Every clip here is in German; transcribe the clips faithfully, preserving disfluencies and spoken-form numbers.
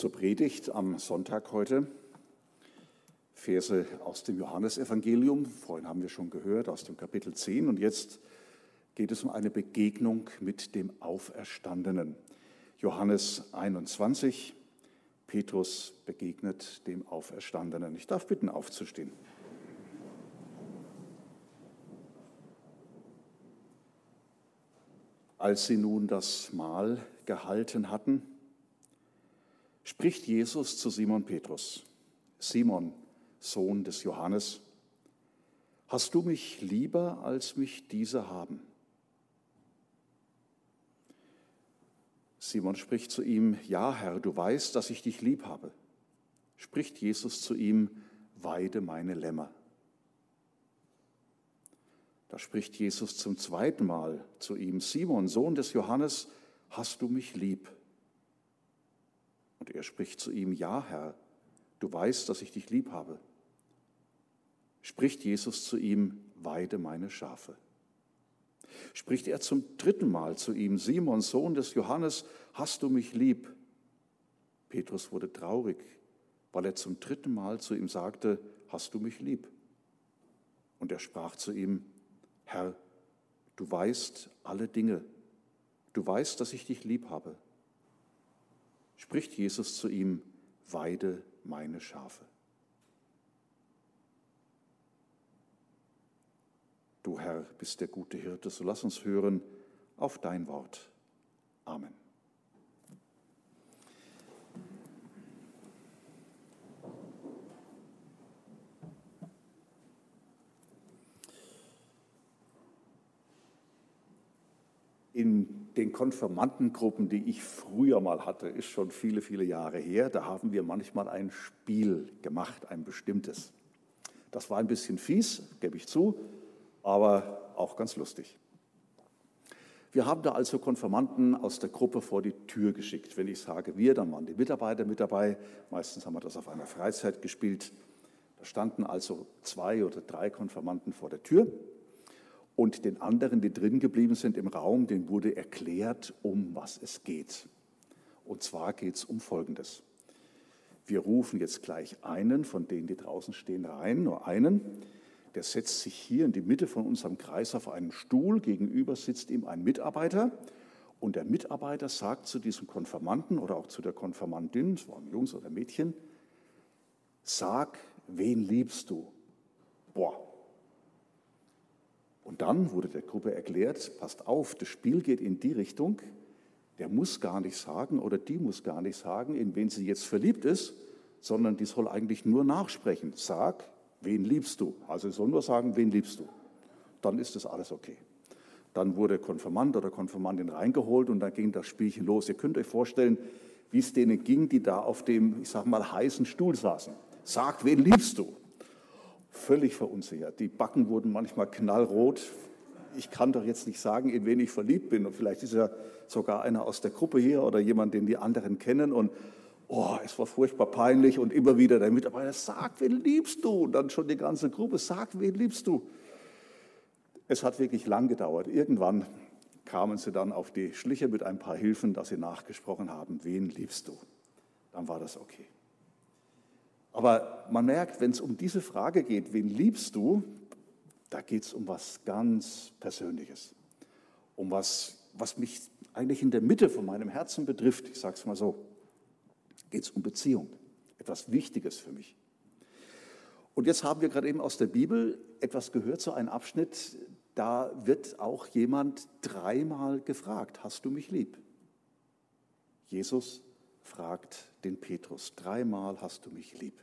Zur Predigt am Sonntag heute, Verse aus dem Johannesevangelium, vorhin haben wir schon gehört, aus dem Kapitel zehn, und jetzt geht es um eine Begegnung mit dem Auferstandenen. Johannes einundzwanzig, Petrus begegnet dem Auferstandenen. Ich darf bitten, aufzustehen. Als sie nun das Mahl gehalten hatten, spricht Jesus zu Simon Petrus: Simon, Sohn des Johannes, hast du mich lieber, als mich diese haben? Simon spricht zu ihm: Ja, Herr, du weißt, dass ich dich lieb habe. Spricht Jesus zu ihm: Weide meine Lämmer. Da spricht Jesus zum zweiten Mal zu ihm: Simon, Sohn des Johannes, hast du mich lieb? Und er spricht zu ihm: Ja, Herr, du weißt, dass ich dich lieb habe. Spricht Jesus zu ihm: Weide meine Schafe. Spricht er zum dritten Mal zu ihm: Simon, Sohn des Johannes, hast du mich lieb? Petrus wurde traurig, weil er zum dritten Mal zu ihm sagte: Hast du mich lieb? Und er sprach zu ihm: Herr, du weißt alle Dinge. Du weißt, dass ich dich lieb habe. Spricht Jesus zu ihm: Weide meine Schafe. Du Herr bist der gute Hirte, so lass uns hören auf dein Wort. Amen. In den Konfirmandengruppen, die ich früher mal hatte, ist schon viele, viele Jahre her, da haben wir manchmal ein Spiel gemacht, ein bestimmtes. Das war ein bisschen fies, gebe ich zu, aber auch ganz lustig. Wir haben da also Konfirmanden aus der Gruppe vor die Tür geschickt. Wenn ich sage wir, dann waren die Mitarbeiter mit dabei. Meistens haben wir das auf einer Freizeit gespielt. Da standen also zwei oder drei Konfirmanden vor der Tür. Und den anderen, die drin geblieben sind im Raum, denen wurde erklärt, um was es geht. Und zwar geht es um Folgendes. Wir rufen jetzt gleich einen von denen, die draußen stehen, rein, nur einen. Der setzt sich hier in die Mitte von unserem Kreis auf einen Stuhl. Gegenüber sitzt ihm ein Mitarbeiter. Und der Mitarbeiter sagt zu diesem Konfirmanden oder auch zu der Konfirmandin, es waren Jungs oder Mädchen: Sag, wen liebst du? Boah. Und dann wurde der Gruppe erklärt: Passt auf, das Spiel geht in die Richtung, der muss gar nicht sagen oder die muss gar nicht sagen, in wen sie jetzt verliebt ist, sondern die soll eigentlich nur nachsprechen. Sag, wen liebst du? Also sie soll nur sagen, wen liebst du? Dann ist das alles okay. Dann wurde Konfirmand oder Konfirmandin reingeholt und dann ging das Spielchen los. Ihr könnt euch vorstellen, wie es denen ging, die da auf dem, ich sag mal, heißen Stuhl saßen. Sag, wen liebst du? Völlig verunsichert. Die Backen wurden manchmal knallrot. Ich kann doch jetzt nicht sagen, in wen ich verliebt bin. Und vielleicht ist ja sogar einer aus der Gruppe hier oder jemand, den die anderen kennen. Und oh, es war furchtbar peinlich. Und immer wieder der Mitarbeiter: Sag, wen liebst du? Und dann schon die ganze Gruppe: Sag, wen liebst du? Es hat wirklich lang gedauert. Irgendwann kamen sie dann auf die Schliche mit ein paar Hilfen, dass sie nachgesprochen haben: Wen liebst du? Dann war das okay. Aber man merkt, wenn es um diese Frage geht, wen liebst du, da geht es um was ganz Persönliches. Um was, was mich eigentlich in der Mitte von meinem Herzen betrifft. Ich sage es mal so. Geht es um Beziehung. Etwas Wichtiges für mich. Und jetzt haben wir gerade eben aus der Bibel etwas gehört, so einen Abschnitt, da wird auch jemand dreimal gefragt: Hast du mich lieb? Jesus fragt den Petrus: Dreimal hast du mich lieb.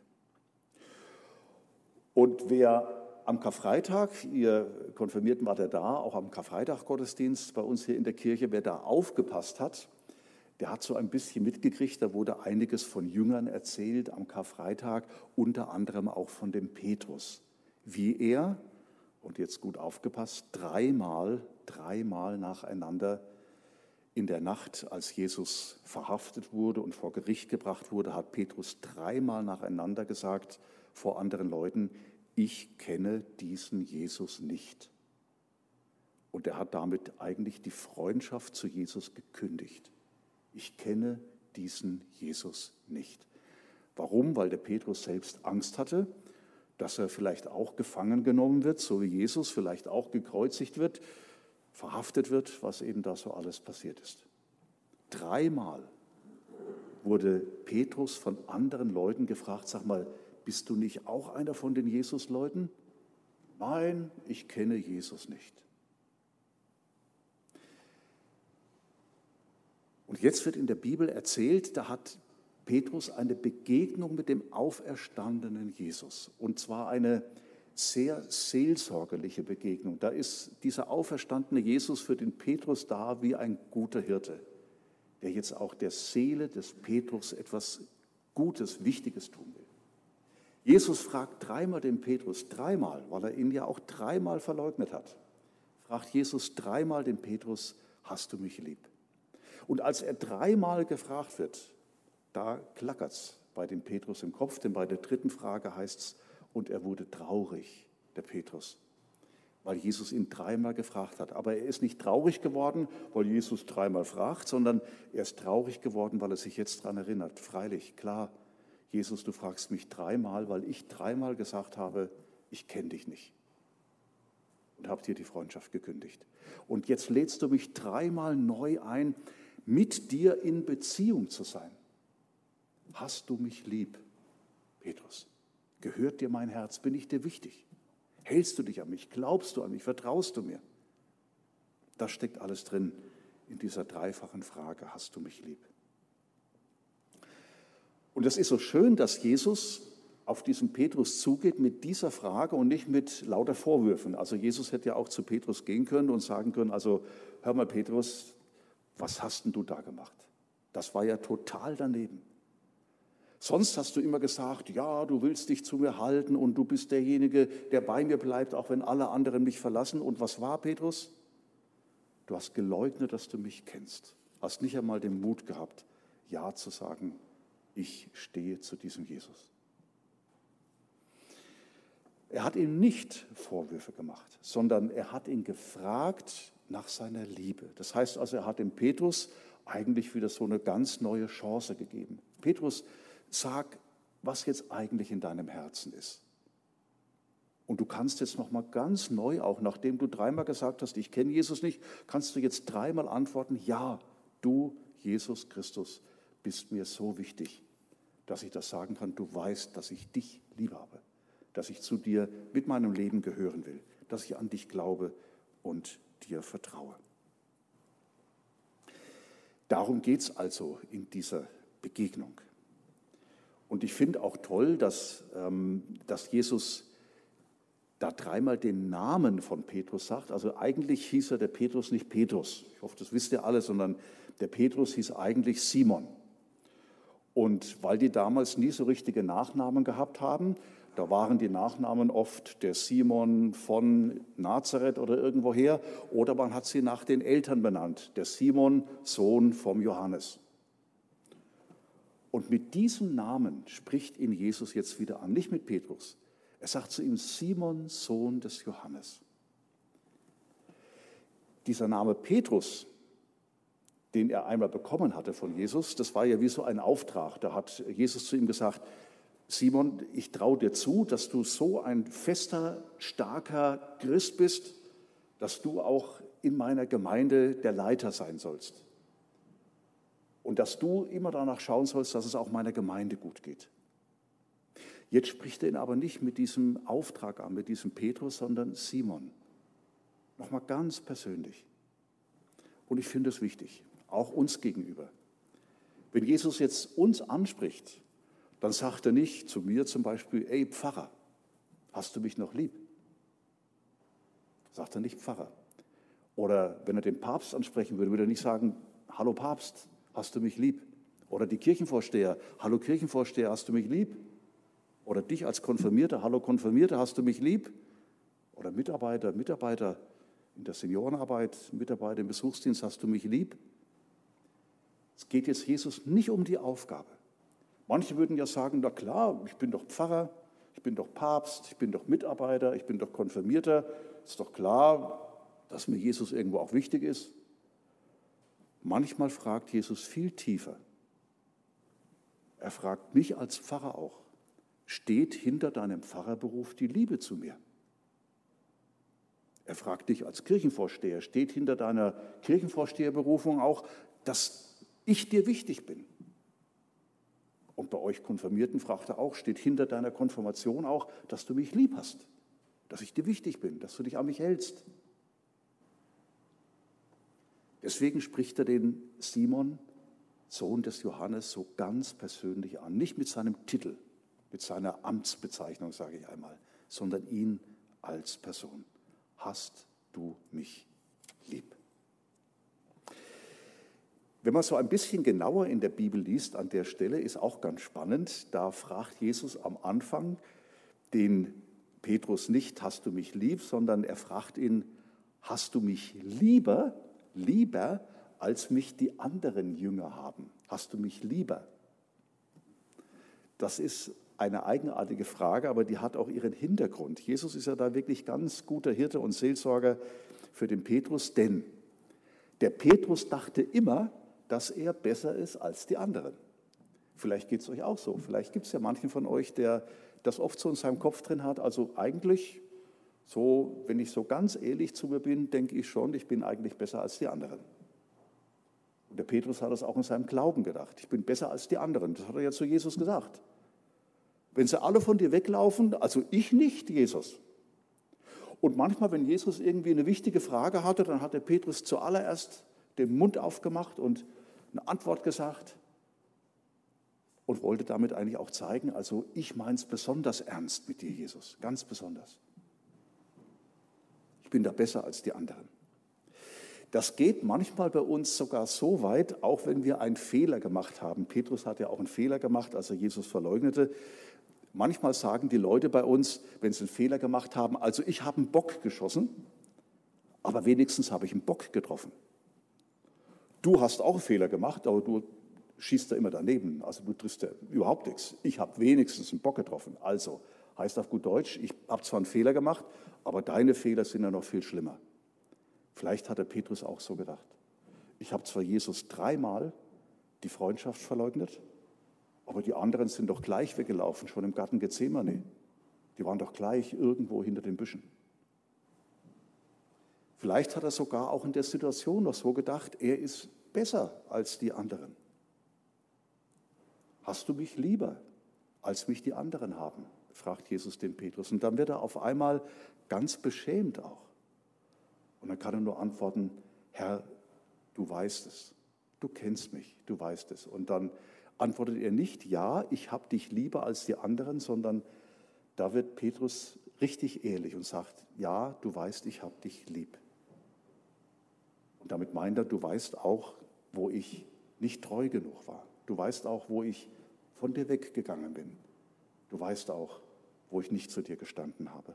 Und wer am Karfreitag, ihr Konfirmierten wart ja da, auch am Karfreitag-Gottesdienst bei uns hier in der Kirche, wer da aufgepasst hat, der hat so ein bisschen mitgekriegt, da wurde einiges von Jüngern erzählt am Karfreitag, unter anderem auch von dem Petrus. Wie er, und jetzt gut aufgepasst, dreimal, dreimal nacheinander in der Nacht, als Jesus verhaftet wurde und vor Gericht gebracht wurde, hat Petrus dreimal nacheinander gesagt vor anderen Leuten: Ich kenne diesen Jesus nicht. Und er hat damit eigentlich die Freundschaft zu Jesus gekündigt. Ich kenne diesen Jesus nicht. Warum? Weil der Petrus selbst Angst hatte, dass er vielleicht auch gefangen genommen wird, so wie Jesus, vielleicht auch gekreuzigt wird, verhaftet wird, was eben da so alles passiert ist. Dreimal wurde Petrus von anderen Leuten gefragt, sag mal, bist du nicht auch einer von den Jesus-Leuten? Nein, ich kenne Jesus nicht. Und jetzt wird in der Bibel erzählt, da hat Petrus eine Begegnung mit dem auferstandenen Jesus. Und zwar eine sehr seelsorgerliche Begegnung. Da ist dieser auferstandene Jesus für den Petrus da wie ein guter Hirte, der jetzt auch der Seele des Petrus etwas Gutes, Wichtiges tun will. Jesus fragt dreimal den Petrus, dreimal, weil er ihn ja auch dreimal verleugnet hat, fragt Jesus dreimal den Petrus, hast du mich lieb? Und als er dreimal gefragt wird, da klackert es bei dem Petrus im Kopf, denn bei der dritten Frage heißt es, und er wurde traurig, der Petrus, weil Jesus ihn dreimal gefragt hat. Aber er ist nicht traurig geworden, weil Jesus dreimal fragt, sondern er ist traurig geworden, weil er sich jetzt daran erinnert. Freilich, klar, Jesus, du fragst mich dreimal, weil ich dreimal gesagt habe, ich kenne dich nicht. Und habe dir die Freundschaft gekündigt. Und jetzt lädst du mich dreimal neu ein, mit dir in Beziehung zu sein. Hast du mich lieb, Petrus? Gehört dir mein Herz? Bin ich dir wichtig? Hältst du dich an mich? Glaubst du an mich? Vertraust du mir? Das steckt alles drin in dieser dreifachen Frage, hast du mich lieb? Und es ist so schön, dass Jesus auf diesen Petrus zugeht mit dieser Frage und nicht mit lauter Vorwürfen. Also Jesus hätte ja auch zu Petrus gehen können und sagen können, also hör mal Petrus, was hast denn du da gemacht? Das war ja total daneben. Sonst hast du immer gesagt, ja, du willst dich zu mir halten und du bist derjenige, der bei mir bleibt, auch wenn alle anderen mich verlassen. Und was war, Petrus? Du hast geleugnet, dass du mich kennst. Hast nicht einmal den Mut gehabt, Ja zu sagen, ich stehe zu diesem Jesus. Er hat ihm nicht Vorwürfe gemacht, sondern er hat ihn gefragt nach seiner Liebe. Das heißt also, er hat dem Petrus eigentlich wieder so eine ganz neue Chance gegeben. Petrus, sag, was jetzt eigentlich in deinem Herzen ist. Und du kannst jetzt noch mal ganz neu, auch nachdem du dreimal gesagt hast, ich kenne Jesus nicht, kannst du jetzt dreimal antworten, ja, du, Jesus Christus, bist mir so wichtig, dass ich das sagen kann, du weißt, dass ich dich lieb habe, dass ich zu dir mit meinem Leben gehören will, dass ich an dich glaube und dir vertraue. Darum geht es also in dieser Begegnung. Und ich finde auch toll, dass, ähm, dass Jesus da dreimal den Namen von Petrus sagt. Also eigentlich hieß er der Petrus nicht Petrus. Ich hoffe, das wisst ihr alle, sondern der Petrus hieß eigentlich Simon. Und weil die damals nie so richtige Nachnamen gehabt haben, da waren die Nachnamen oft der Simon von Nazareth oder irgendwoher, oder man hat sie nach den Eltern benannt, der Simon, Sohn vom Johannes. Und mit diesem Namen spricht ihn Jesus jetzt wieder an, nicht mit Petrus. Er sagt zu ihm, Simon, Sohn des Johannes. Dieser Name Petrus, den er einmal bekommen hatte von Jesus, das war ja wie so ein Auftrag. Da hat Jesus zu ihm gesagt, Simon, ich traue dir zu, dass du so ein fester, starker Christ bist, dass du auch in meiner Gemeinde der Leiter sein sollst. Und dass du immer danach schauen sollst, dass es auch meiner Gemeinde gut geht. Jetzt spricht er ihn aber nicht mit diesem Auftrag an, mit diesem Petrus, sondern Simon. Nochmal ganz persönlich. Und ich finde es wichtig, auch uns gegenüber. Wenn Jesus jetzt uns anspricht, dann sagt er nicht zu mir zum Beispiel, ey Pfarrer, hast du mich noch lieb? Sagt er nicht Pfarrer. Oder wenn er den Papst ansprechen würde, würde er nicht sagen, hallo Papst, hast du mich lieb? Oder die Kirchenvorsteher, hallo Kirchenvorsteher, hast du mich lieb? Oder dich als Konfirmierter, hallo Konfirmierter, hast du mich lieb? Oder Mitarbeiter, Mitarbeiter in der Seniorenarbeit, Mitarbeiter im Besuchsdienst, hast du mich lieb? Es geht jetzt Jesus nicht um die Aufgabe. Manche würden ja sagen, na klar, ich bin doch Pfarrer, ich bin doch Papst, ich bin doch Mitarbeiter, ich bin doch Konfirmierter. Ist doch klar, dass mir Jesus irgendwo auch wichtig ist. Manchmal fragt Jesus viel tiefer. Er fragt mich als Pfarrer auch, steht hinter deinem Pfarrerberuf die Liebe zu mir? Er fragt dich als Kirchenvorsteher, steht hinter deiner Kirchenvorsteherberufung auch, dass ich dir wichtig bin? Und bei euch Konfirmierten fragt er auch, steht hinter deiner Konfirmation auch, dass du mich lieb hast, dass ich dir wichtig bin, dass du dich an mich hältst? Deswegen spricht er den Simon, Sohn des Johannes, so ganz persönlich an. Nicht mit seinem Titel, mit seiner Amtsbezeichnung, sage ich einmal, sondern ihn als Person. Hast du mich lieb? Wenn man so ein bisschen genauer in der Bibel liest, an der Stelle, ist auch ganz spannend. Da fragt Jesus am Anfang den Petrus nicht, hast du mich lieb, sondern er fragt ihn, hast du mich lieber, lieber, als mich die anderen Jünger haben? Hast du mich lieber? Das ist eine eigenartige Frage, aber die hat auch ihren Hintergrund. Jesus ist ja da wirklich ganz guter Hirte und Seelsorger für den Petrus, denn der Petrus dachte immer, dass er besser ist als die anderen. Vielleicht geht es euch auch so. Vielleicht gibt es ja manchen von euch, der das oft so in seinem Kopf drin hat. Also eigentlich, so, wenn ich so ganz ehrlich zu mir bin, denke ich schon, ich bin eigentlich besser als die anderen. Und der Petrus hat das auch in seinem Glauben gedacht. Ich bin besser als die anderen. Das hat er ja zu Jesus gesagt. Wenn sie alle von dir weglaufen, also ich nicht, Jesus. Und manchmal, wenn Jesus irgendwie eine wichtige Frage hatte, dann hat der Petrus zuallererst den Mund aufgemacht und eine Antwort gesagt und wollte damit eigentlich auch zeigen, also ich meine es besonders ernst mit dir, Jesus, ganz besonders. Ich bin da besser als die anderen. Das geht manchmal bei uns sogar so weit, auch wenn wir einen Fehler gemacht haben. Petrus hat ja auch einen Fehler gemacht, als er Jesus verleugnete. Manchmal sagen die Leute bei uns, wenn sie einen Fehler gemacht haben, also ich habe einen Bock geschossen, aber wenigstens habe ich einen Bock getroffen. Du hast auch einen Fehler gemacht, aber du schießt da immer daneben, also du triffst ja überhaupt nichts. Ich habe wenigstens einen Bock getroffen. Also, heißt auf gut Deutsch, ich habe zwar einen Fehler gemacht, aber deine Fehler sind ja noch viel schlimmer. Vielleicht hat der Petrus auch so gedacht. Ich habe zwar Jesus dreimal die Freundschaft verleugnet, aber die anderen sind doch gleich weggelaufen, schon im Garten Gethsemane. Die waren doch gleich irgendwo hinter den Büschen. Vielleicht hat er sogar auch in der Situation noch so gedacht, er ist besser als die anderen. Hast du mich lieber, als mich die anderen haben? Fragt Jesus den Petrus. Und dann wird er auf einmal ganz beschämt auch. Und dann kann er nur antworten, Herr, du weißt es, du kennst mich, du weißt es. Und dann antwortet er nicht, ja, ich habe dich lieber als die anderen, sondern da wird Petrus richtig ehrlich und sagt, ja, du weißt, ich habe dich lieb. Und damit meint er, du weißt auch, wo ich nicht treu genug war. Du weißt auch, wo ich von dir weggegangen bin. Du weißt auch, wo ich nicht zu dir gestanden habe.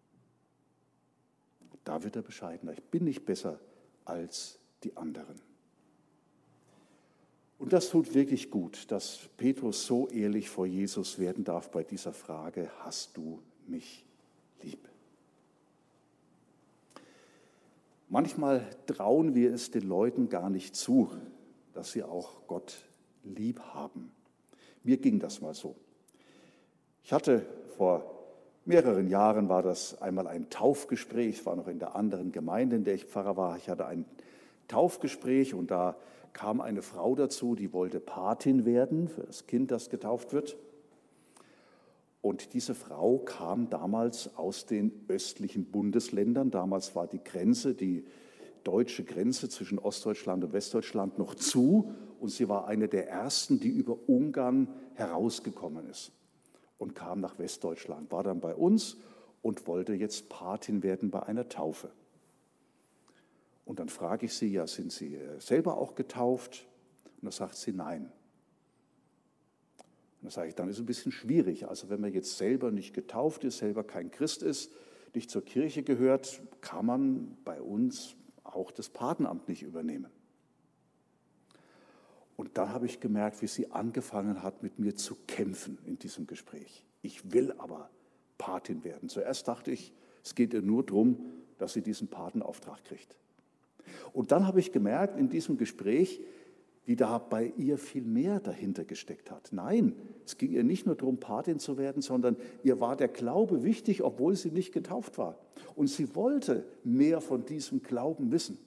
Da wird er bescheidener. Ich bin nicht besser als die anderen. Und das tut wirklich gut, dass Petrus so ehrlich vor Jesus werden darf bei dieser Frage, hast du mich lieb? Manchmal trauen wir es den Leuten gar nicht zu, dass sie auch Gott lieb haben. Mir ging das mal so. Ich hatte vor mehreren Jahren, war das einmal ein Taufgespräch, ich war noch in der anderen Gemeinde, in der ich Pfarrer war. Ich hatte ein Taufgespräch und da kam eine Frau dazu, die wollte Patin werden für das Kind, das getauft wird. Und diese Frau kam damals aus den östlichen Bundesländern. Damals war die Grenze, die deutsche Grenze zwischen Ostdeutschland und Westdeutschland noch zu. Und sie war eine der ersten, die über Ungarn herausgekommen ist und kam nach Westdeutschland, war dann bei uns und wollte jetzt Patin werden bei einer Taufe. Und dann frage ich sie, ja, sind Sie selber auch getauft? Und da sagt sie, nein. Und da sage ich, dann ist es ein bisschen schwierig. Also wenn man jetzt selber nicht getauft ist, selber kein Christ ist, nicht zur Kirche gehört, kann man bei uns auch das Patenamt nicht übernehmen. Und dann habe ich gemerkt, wie sie angefangen hat, mit mir zu kämpfen in diesem Gespräch. Ich will aber Patin werden. Zuerst dachte ich, es geht ihr nur darum, dass sie diesen Patenauftrag kriegt. Und dann habe ich gemerkt in diesem Gespräch, wie da bei ihr viel mehr dahinter gesteckt hat. Nein, es ging ihr nicht nur darum, Patin zu werden, sondern ihr war der Glaube wichtig, obwohl sie nicht getauft war. Und sie wollte mehr von diesem Glauben wissen.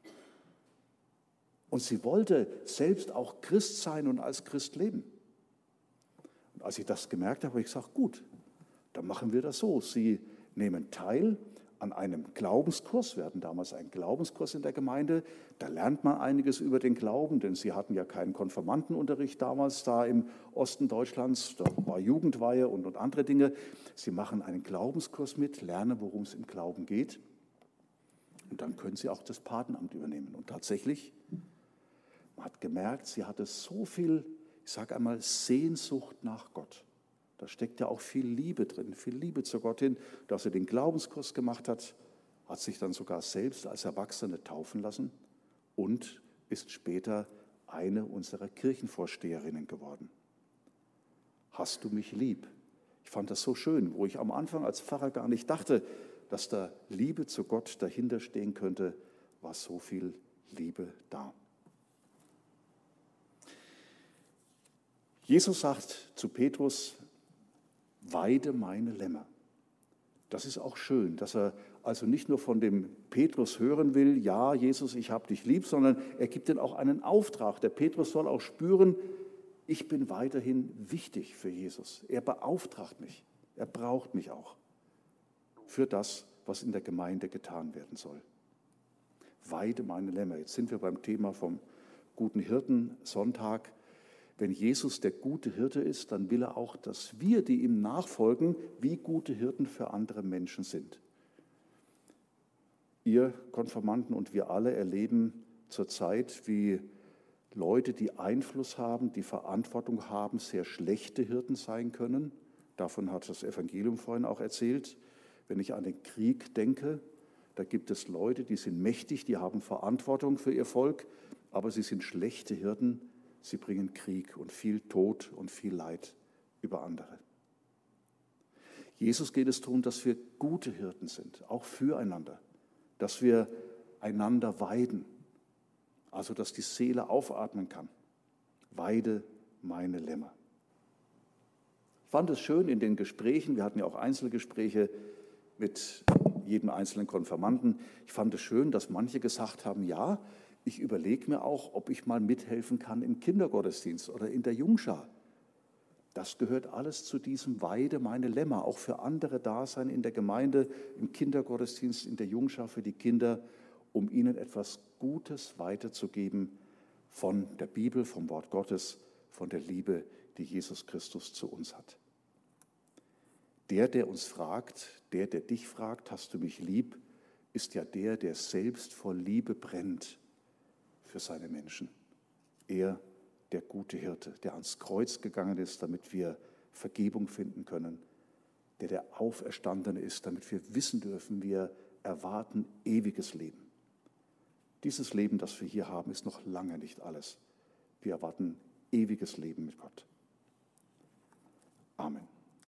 Und sie wollte selbst auch Christ sein und als Christ leben. Und als ich das gemerkt habe, habe ich gesagt, gut, dann machen wir das so. Sie nehmen teil an einem Glaubenskurs. Wir hatten damals einen Glaubenskurs in der Gemeinde. Da lernt man einiges über den Glauben, denn sie hatten ja keinen Konfirmandenunterricht damals da im Osten Deutschlands. Da war Jugendweihe und, und andere Dinge. Sie machen einen Glaubenskurs mit, lernen, worum es im Glauben geht. Und dann können sie auch das Patenamt übernehmen. Und tatsächlich, man hat gemerkt, sie hatte so viel, ich sage einmal, Sehnsucht nach Gott. Da steckt ja auch viel Liebe drin, viel Liebe zu Gott hin, dass sie den Glaubenskurs gemacht hat, hat sich dann sogar selbst als Erwachsene taufen lassen und ist später eine unserer Kirchenvorsteherinnen geworden. Hast du mich lieb? Ich fand das so schön, wo ich am Anfang als Pfarrer gar nicht dachte, dass da Liebe zu Gott dahinter stehen könnte, war so viel Liebe da. Jesus sagt zu Petrus, weide meine Lämmer. Das ist auch schön, dass er also nicht nur von dem Petrus hören will, ja, Jesus, ich habe dich lieb, sondern er gibt ihm auch einen Auftrag. Der Petrus soll auch spüren, ich bin weiterhin wichtig für Jesus. Er beauftragt mich, er braucht mich auch für das, was in der Gemeinde getan werden soll. Weide meine Lämmer. Jetzt sind wir beim Thema vom guten Hirten Sonntag. Wenn Jesus der gute Hirte ist, dann will er auch, dass wir, die ihm nachfolgen, wie gute Hirten für andere Menschen sind. Ihr Konfirmanden und wir alle erleben zurzeit, wie Leute, die Einfluss haben, die Verantwortung haben, sehr schlechte Hirten sein können. Davon hat das Evangelium vorhin auch erzählt. Wenn ich an den Krieg denke, da gibt es Leute, die sind mächtig, die haben Verantwortung für ihr Volk, aber sie sind schlechte Hirten. Sie bringen Krieg und viel Tod und viel Leid über andere. Jesus geht es darum, dass wir gute Hirten sind, auch füreinander, dass wir einander weiden, also dass die Seele aufatmen kann. Weide meine Lämmer. Ich fand es schön in den Gesprächen, wir hatten ja auch Einzelgespräche mit jedem einzelnen Konfirmanden, ich fand es schön, dass manche gesagt haben, ja, ich überlege mir auch, ob ich mal mithelfen kann im Kindergottesdienst oder in der Jungschar. Das gehört alles zu diesem Weide meine Lämmer, auch für andere da sein in der Gemeinde, im Kindergottesdienst, in der Jungschar für die Kinder, um ihnen etwas Gutes weiterzugeben von der Bibel, vom Wort Gottes, von der Liebe, die Jesus Christus zu uns hat. Der, der uns fragt, der, der dich fragt, hast du mich lieb, ist ja der, der selbst vor Liebe brennt für seine Menschen. Er, der gute Hirte, der ans Kreuz gegangen ist, damit wir Vergebung finden können, der der Auferstandene ist, damit wir wissen dürfen, wir erwarten ewiges Leben. Dieses Leben, das wir hier haben, ist noch lange nicht alles. Wir erwarten ewiges Leben mit Gott. Amen.